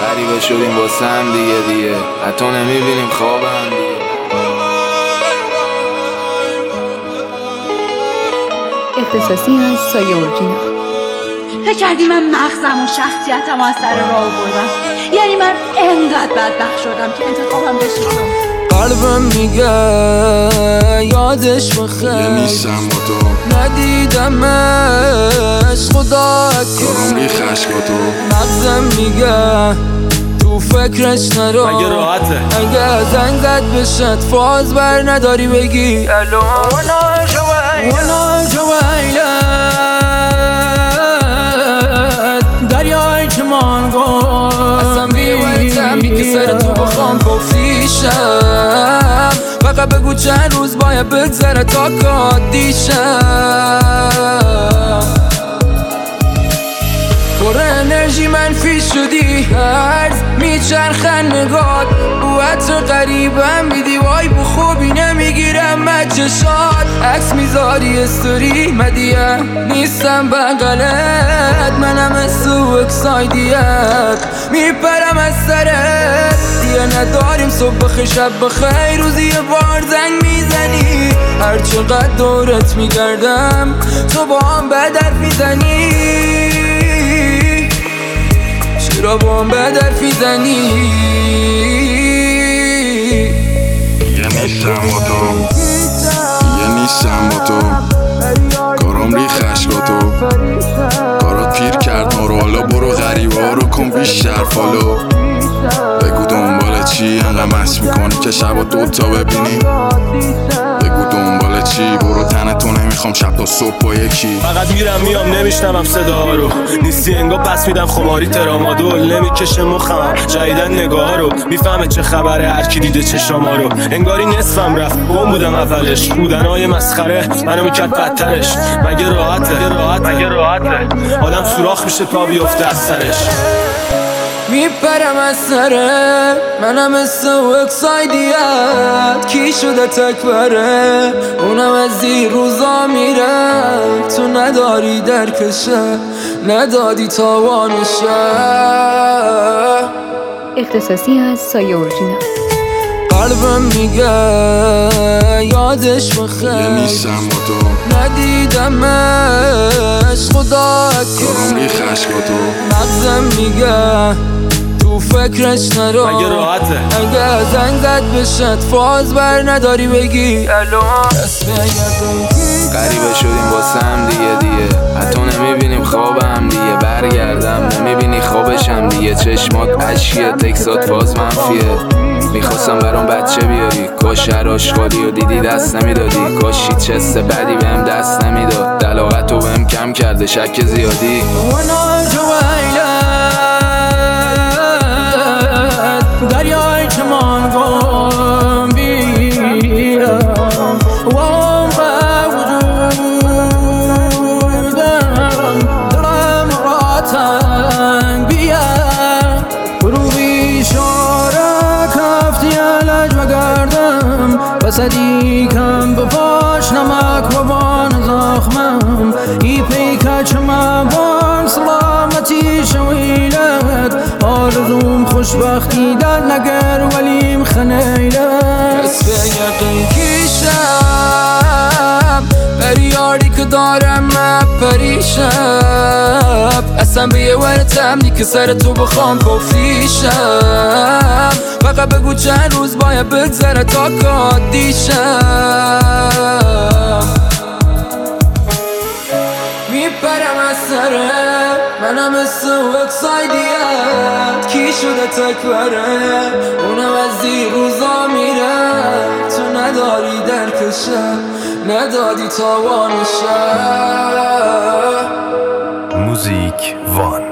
غریبه شدیم واسه هم دیگه حتی نمیبینیم خواب هم دیگه. اختصاصی از سایه اورجینال. فکر کردی من مغزم و شخصیتم از سر راه آوردم؟ یعنی من انقدر بدبخت شدم که انتخابم بشم. قلبم میگه یادش بخیر نیستم با تو ندیدمش خدا کارم ریخ عشقا تو مغزم میگه تو فکرش نرو مگه راحته اگه زنگ زد بشد فاز بر نداری بگی الو وانا جویلت دریای کمان گل اصلا بیویتم که سر تو بخوام پفریشم فقط بگو چند روز باید بگذره تا کادیشم پر انرژی منفی شدی هرز میچرخن نگات او عطر قریبم بیدی وای بو خوبی نمیگیرم مچشات عکس میذاری استوری مدیه نیستم بغلت منم استو اکسایدیت میپرم از سرت دیگه نداریم صبح بخیر شب بخیر روزی یه بار زنگ میزنی هر چقدر دورت میگردم تو با هم بدر میزنی چرا با هم بدر میزنی یه نیستم با تو یه نیستم با تو کارم ریخ عشقا تو کارات پیر کرد ما رو حالا برو غریبه ها رو کن بیشتر فالو بگو دنبال چی انقدر مست میکنی که شبا دوتا ببینی بگو دنبال چی برو تنتو نمیخوام شب تا صبح با یکی فقط میرم میام نمیشنوم صدا رو نیستی انگا پس میدم خماری ترامادول نمیکشه مخم جاییدن نگاه رو میفهمه چه خبره هر کی دیده چشما رو انگاری نصفم رفت بوم بودم اولش بودنهای مسخره منو میکرد بدترش مگه راحته آدم سوراخ میشه تا بیفته از سرش میپرم از سره منم استو اکسایدیت کی شده تکبره اونم از این روزا میره تو نداری درکشه ندادی تاوانشه اختصاصی از سایه اورجینال. قلبم میگه یادش بخیر یه نیستم با تو ندیدمش خدا کارم ریخ عشقا تو مغزم میگه تو فکرش نرو مگه راحته اگه زنگ زد بشد فاز بر نداری بگی الو غریبه شدیم واسه هم دیگه حتی نمیبینیم خواب هم دیگه برگردم نمیبینی خوابشم دیگه چشمات اشکیه تکسات فاز منفیه میخواستم برام بچه بیاری کاش هر آشغالی و دیدی دست نمیدادی کاشی چست بدی بهم دست نمیداد دلاغت رو بهم کم کرده شک زیادی دریای کمان گم بیام وام به وجودم دلم را تنگ بیام رو بیشاره کفتی علج بگردم بسدیکم بپاش نمک و بان زخمم ای پیکه چمبان سلامتی شویلت آرزوم خوشبختی در نگر ولیم خنیلت کسب یقین کیشم پریاری که دارم پریشم اصلا به یه ورتم نی که سر تو بخوام پفریشم فقط بگو چند روز باید بگذره تا کادیشم میپرم از سره منم استو اکسایدیت کی شده تکبره اونم از این روزا میره تو نداری درکشه ندادی تاوانشه موزیک وان.